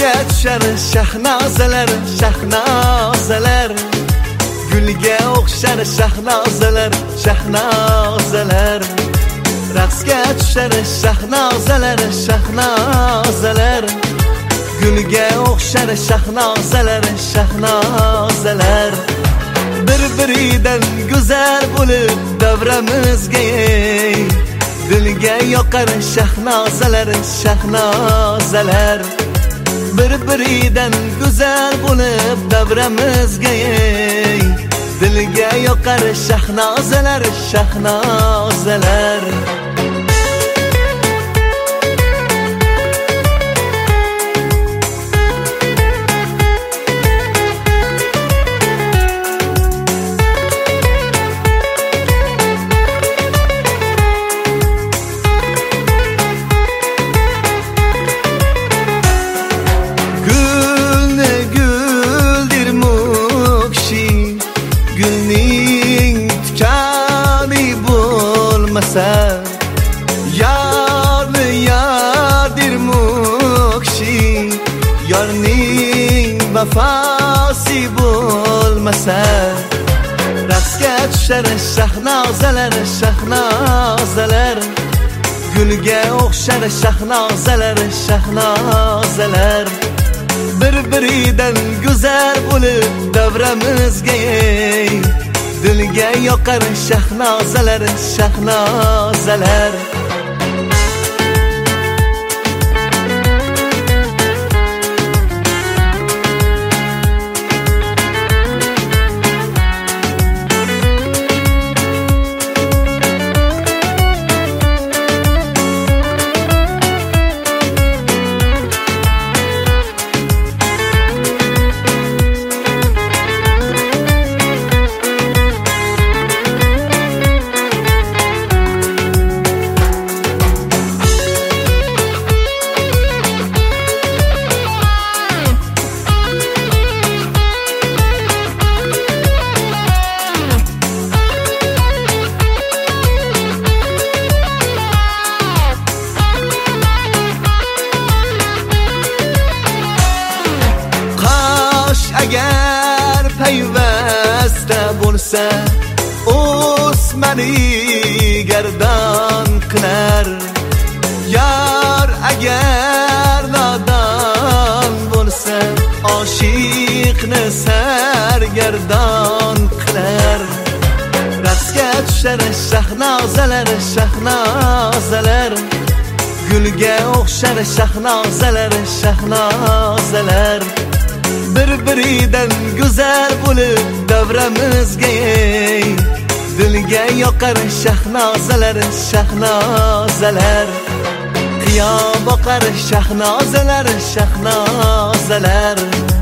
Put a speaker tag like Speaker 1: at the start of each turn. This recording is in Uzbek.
Speaker 1: raqsga tushar shahnozalar, shahnozalar, gulga o'xshar shahnozalar, shahnozalar, raqsga tushar shahnozalar, shahnozalar, gulga o'xshar shahnozalar, shahnozalar, bir-biridan go'zal bo'lib davramizga dilga yoqar shahnozalar, shahnozalar, bir-biridan go'zal bo'lib davramizga dilga yoqar shahnozalar, shahnozalar. Yarni yardir mukshi, yarning vafasi bo'lmasa, raqsga tushar shahnozalar, shahnozalar, gulga o'xshar shahnozalar, shahnozalar, bir-biridan go'zal bo'lib davramizga dilga yoqar shahnozalar, shahnozalar. Agar payvasta bo'lsa, o'smani gardan qilar. Yar agar nodon bo'lsa, oshiqni sargardon qilar. Raqsga tushar shahnozalar, shahnozalar, gulga o'xshar shahnozalar, shahnozalar, bir-biridan go'zal bo'lib davramizga dilga yoqar shahnozalar, shahnozalar, qiyo boqar shahnozalar, shahnozalar.